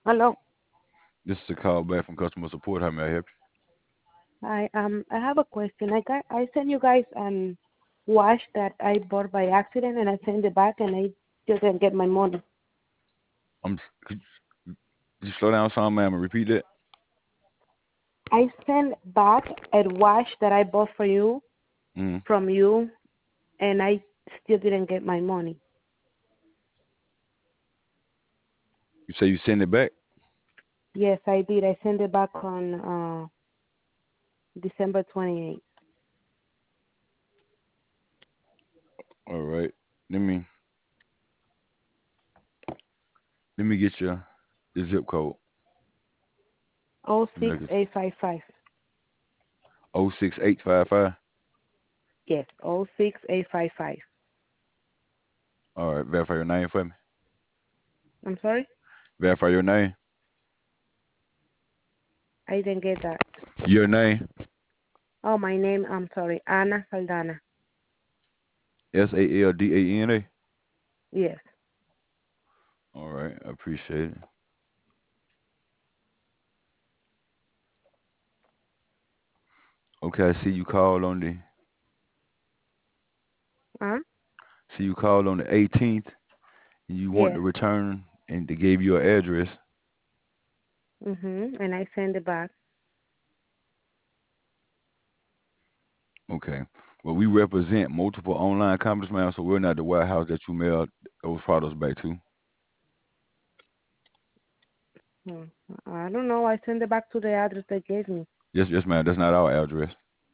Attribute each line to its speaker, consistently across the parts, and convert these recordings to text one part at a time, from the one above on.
Speaker 1: Hello.
Speaker 2: This is a call back from customer support. How may I help
Speaker 1: I have a question. I sent you guys watch that I bought by accident and I sent it back and I still didn't get my money.
Speaker 2: you? Could you slow down some, ma'am, and repeat that?
Speaker 1: I sent back a watch that I bought for you
Speaker 2: Mm.
Speaker 1: from you and I still didn't get my money.
Speaker 2: You say you send it back?
Speaker 1: Yes, I did. I sent it back on December 28th.
Speaker 2: All right. Let me let me get your zip code.
Speaker 1: Oh
Speaker 2: Let me
Speaker 1: six
Speaker 2: look at
Speaker 1: eight five five.
Speaker 2: 06855.
Speaker 1: Yes, 06855.
Speaker 2: All right. Verify your name for me.
Speaker 1: I'm sorry?
Speaker 2: Verify your name.
Speaker 1: I didn't get that.
Speaker 2: Your name.
Speaker 1: Oh, my name, I'm sorry, Ana Saldana.
Speaker 2: SALDANA.
Speaker 1: Yes.
Speaker 2: All right. I appreciate it. Okay. I see you called on the
Speaker 1: Huh?
Speaker 2: see you called on the 18th, and you want
Speaker 1: Yes.
Speaker 2: to return, and they gave you an address.
Speaker 1: And I send it back.
Speaker 2: Okay. Well, we represent multiple online companies, ma'am, so we're not the warehouse that you mailed those products back to.
Speaker 1: Hmm. I don't know. I send it back to the address they gave me.
Speaker 2: Yes, ma'am. That's not our address.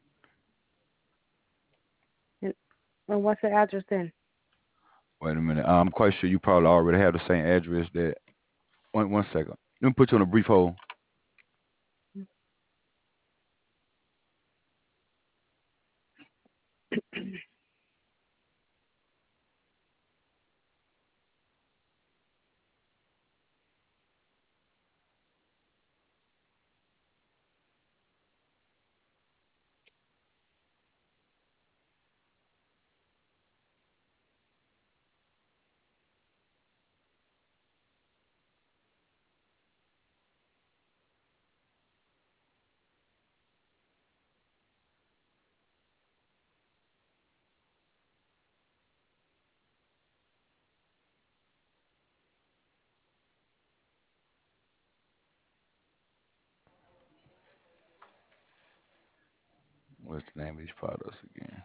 Speaker 1: And, and what's the address then?
Speaker 2: Wait a minute. I'm quite sure you probably already have the same address that. One second. Let me put you on a brief hold. What's the name of these products again?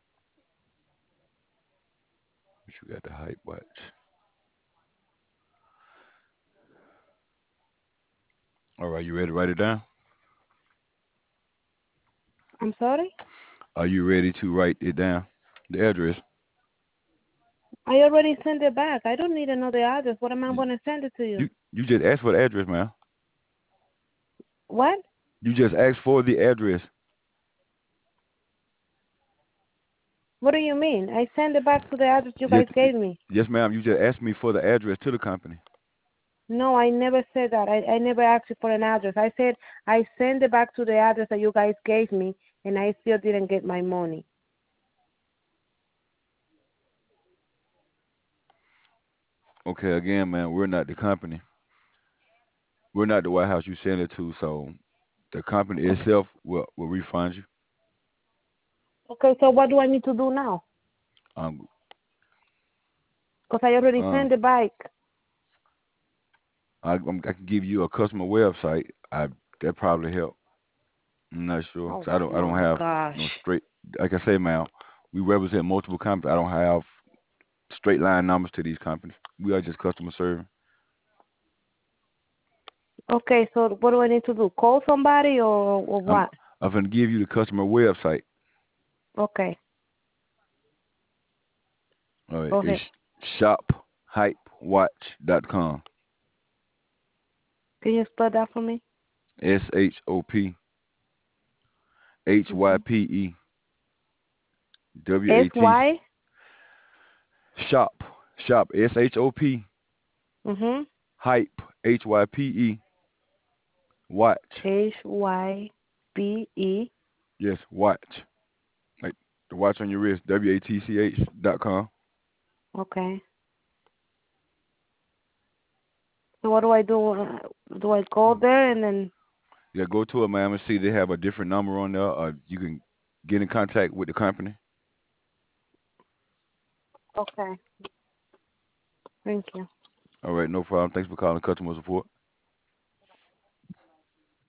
Speaker 2: But you got the hype watch. All right, you ready to write it down?
Speaker 1: I'm sorry?
Speaker 2: Are you ready to write it down? The address.
Speaker 1: I already sent it back. I don't need another address. What am I
Speaker 2: You
Speaker 1: going to send it to you?
Speaker 2: you just asked for the address, man.
Speaker 1: What?
Speaker 2: You just asked for the address.
Speaker 1: What do you mean? I send it back to the address you
Speaker 2: Yes,
Speaker 1: guys gave me.
Speaker 2: yes, ma'am. You just asked me for the address to the company.
Speaker 1: No, I never said that. I never asked you for an address. I said I send it back to the address that you guys gave me, and I still didn't get my money.
Speaker 2: Okay, again, man, we're not the company. We're not the White House you send it to, so the company
Speaker 1: Okay.
Speaker 2: itself will refund you.
Speaker 1: Okay, so what do I need to do now?
Speaker 2: Um,
Speaker 1: Because I already
Speaker 2: uh,
Speaker 1: sent it back.
Speaker 2: I can give you a customer website. That probably help. I'm not sure.
Speaker 1: Oh
Speaker 2: 'Cause I don't
Speaker 1: my
Speaker 2: have
Speaker 1: gosh.
Speaker 2: no straight. Like I say, man, we represent multiple companies. I don't have straight line numbers to these companies. We are just customer service.
Speaker 1: Okay, so what do I need to do? Call somebody or
Speaker 2: I'm
Speaker 1: what?
Speaker 2: I'm gonna give you the customer website.
Speaker 1: Okay,
Speaker 2: All right,
Speaker 1: go
Speaker 2: it's
Speaker 1: ahead.
Speaker 2: shophypewatch.com.
Speaker 1: Can you spell that for me?
Speaker 2: SHOPHYPEWAT.
Speaker 1: SY.
Speaker 2: Shop shop SHOP
Speaker 1: Mhm.
Speaker 2: hype HYPE watch.
Speaker 1: HYBE.
Speaker 2: Yes, watch. Like the watch on your wrist. WATCH.com.
Speaker 1: Okay. So what do I do? Do I go there and then?
Speaker 2: Yeah, go to it, ma'am, and see they have a different number on there, or you can get in contact with the company.
Speaker 1: Okay. Thank you.
Speaker 2: All right, no problem. Thanks for calling customer support.